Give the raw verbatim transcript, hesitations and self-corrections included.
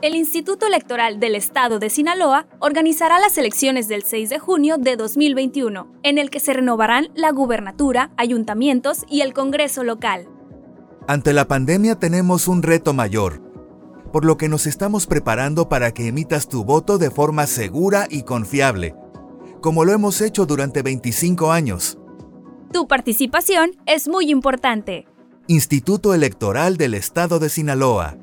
El Instituto Electoral del Estado de Sinaloa organizará las elecciones del seis de junio de dos mil veintiuno, en el que se renovarán la gubernatura, ayuntamientos y el Congreso local. Ante la pandemia tenemos un reto mayor, por lo que nos estamos preparando para que emitas tu voto de forma segura y confiable, como lo hemos hecho durante veinticinco años. Tu participación es muy importante. Instituto Electoral del Estado de Sinaloa.